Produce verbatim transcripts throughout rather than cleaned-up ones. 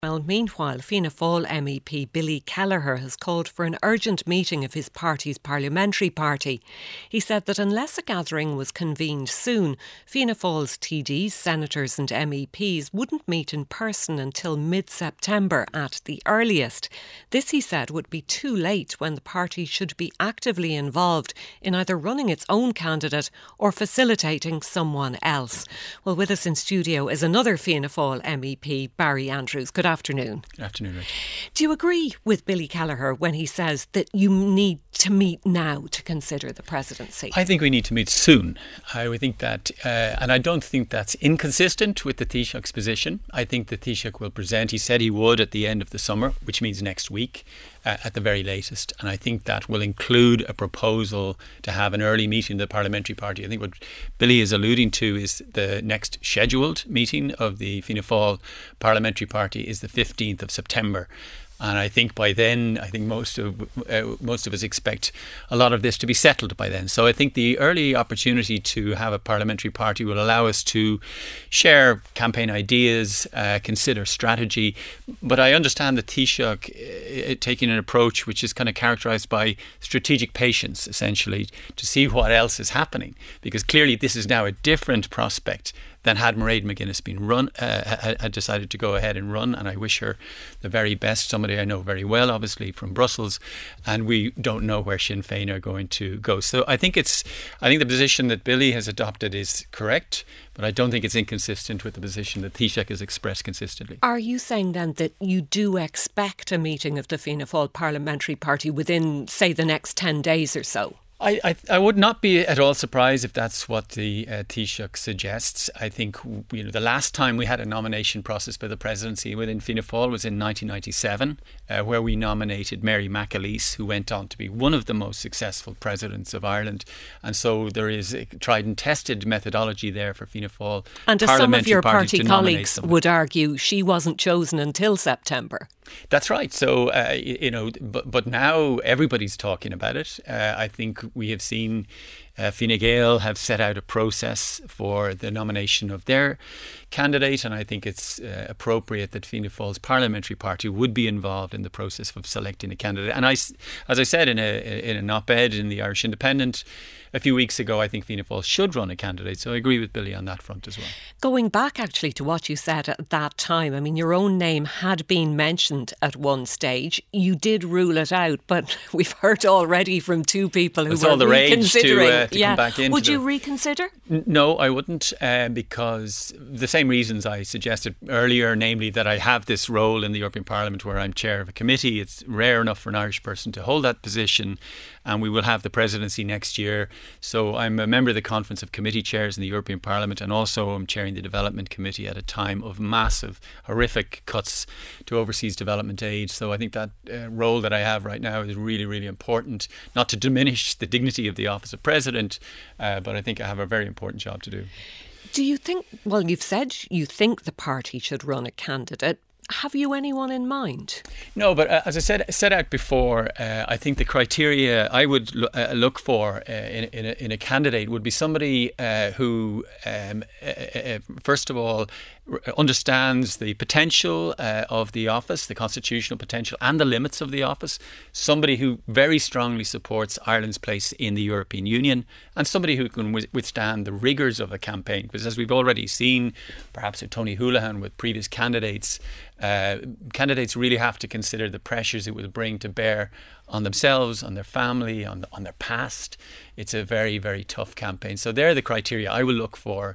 Well, meanwhile, Fianna Fáil M E P Billy Kelleher has called for an urgent meeting of his party's parliamentary party. He said that unless a gathering was convened soon, Fianna Fáil's T Ds, senators and M E Ps wouldn't meet in person until mid-September at the earliest. This, he said, would be too late when the party should be actively involved in either running its own candidate or facilitating someone else. Well, with us in studio is another Fianna Fáil M E P, Barry Andrews. Good afternoon. Good afternoon, Rich. Do you agree with Billy Kelleher when he says that you need to meet now to consider the presidency? I think we need to meet soon. I would think that, uh, and I don't think that's inconsistent with the Taoiseach's position. I think the Taoiseach will present, he said he would at the end of the summer, which means next week uh, at the very latest. And I think that will include a proposal to have an early meeting of the parliamentary party. I think what Billy is alluding to is the next scheduled meeting of the Fianna Fáil parliamentary party is the fifteenth of September. And I think by then, I think most of uh, most of us expect a lot of this to be settled by then. So I think the early opportunity to have a parliamentary party will allow us to share campaign ideas, uh, consider strategy. But I understand the Taoiseach uh, taking an approach which is kind of characterised by strategic patience, essentially, to see what else is happening. Because clearly this is now a different prospect than had Mairead McGuinness been run, uh, had decided to go ahead and run, and I wish her the very best. Somebody I know very well, obviously from Brussels, and we don't know where Sinn Féin are going to go. So I think it's, I think the position that Billy has adopted is correct, but I don't think it's inconsistent with the position that Taoiseach has expressed consistently. Are you saying then that you do expect a meeting of the Fianna Fáil parliamentary party within, say, the next ten days or so? I, I I would not be at all surprised if that's what the uh, Taoiseach suggests. I think, you know, the last time we had a nomination process for the presidency within Fianna Fáil was in nineteen ninety-seven, uh, where we nominated Mary McAleese, who went on to be one of the most successful presidents of Ireland. And so there is a tried and tested methodology there for Fianna Fáil. And as some of your party, party colleagues would argue, she wasn't chosen until September. That's right. So, uh, you know, but, but now everybody's talking about it. Uh, I think we have seen uh, Fine Gael have set out a process for the nomination of their candidate, and I think it's uh, appropriate that Fianna Fáil's parliamentary party would be involved in the process of selecting a candidate. And I, as I said in a in an op-ed in the Irish Independent a few weeks ago, I think Fianna Fáil should run a candidate. So I agree with Billy on that front as well. Going back actually to what you said at that time, I mean, your own name had been mentioned at one stage. You did rule it out, but we've heard already from two people who it's were all the reconsidering. Rage to, uh, to yeah. come back into Would you the... reconsider? No, I wouldn't, uh, because the same reasons I suggested earlier, namely that I have this role in the European Parliament where I'm chair of a committee. It's rare enough for an Irish person to hold that position, and we will have the presidency next year. So I'm a member of the Conference of Committee Chairs in the European Parliament, and also I'm chairing the Development Committee at a time of massive, horrific cuts to overseas development aid. So I think that uh, role that I have right now is really, really important, not to diminish the dignity of the office of President, uh, but I think I have a very important job to do. Do you think, well, you've said you think the party should run a candidate. Have you anyone in mind? No, but uh, as I said set out before, uh, I think the criteria I would lo- uh, look for uh, in, in, a, in a candidate would be somebody uh, who, um, uh, uh, first of all, understands the potential uh, of the office, the constitutional potential and the limits of the office, somebody who very strongly supports Ireland's place in the European Union, and somebody who can w- withstand the rigours of a campaign. Because as we've already seen, perhaps with Tony Holohan, with previous candidates, uh, candidates really have to consider the pressures it will bring to bear on themselves, on their family, on the, on their past. It's a very, very tough campaign. So they're the criteria I will look for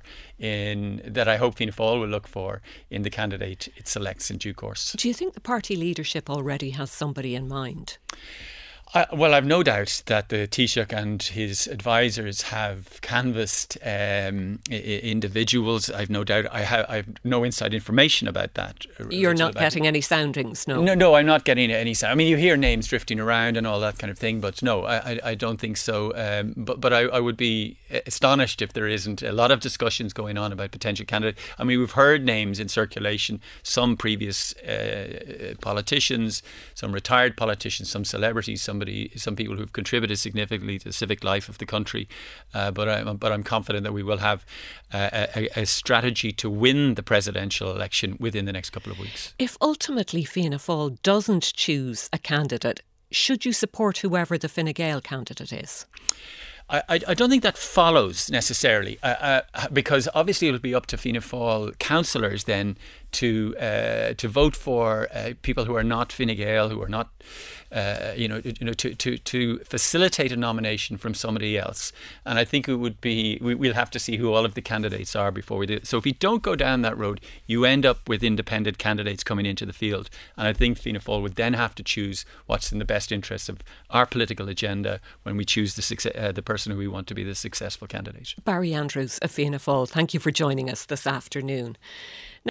in that I hope Fianna Fáil will look for in the candidate it selects in due course. Do you think the party leadership already has somebody in mind? Uh, well, I've no doubt that the Taoiseach and his advisors have canvassed um, I- individuals. I've no doubt. I have. I have no inside information about that. You're not about getting it. any soundings, no. No, no, I'm not getting any sound. I mean, you hear names drifting around and all that kind of thing, but no, I, I, I don't think so. Um, but, but I, I would be astonished if there isn't a lot of discussions going on about potential candidates. I mean, we've heard names in circulation. Some previous uh, politicians, some retired politicians, some celebrities, somebody somebody, some people who've contributed significantly to the civic life of the country. Uh, but I'm but I'm confident that we will have uh, a, a strategy to win the presidential election within the next couple of weeks. If ultimately Fianna Fáil doesn't choose a candidate, should you support whoever the Fine Gael candidate is? I, I don't think that follows necessarily, uh, uh, because obviously it will be up to Fianna Fáil councillors then to uh, to vote for uh, people who are not Fine Gael, who are not, uh, you know, you know, to, to, to facilitate a nomination from somebody else. And I think it would be, we, we'll have to see who all of the candidates are before we do it. So if you don't go down that road, you end up with independent candidates coming into the field. And I think Fianna Fáil would then have to choose what's in the best interest of our political agenda when we choose the success, uh, the person who we want to be the successful candidate. Barry Andrews of Fianna Fáil, thank you for joining us this afternoon.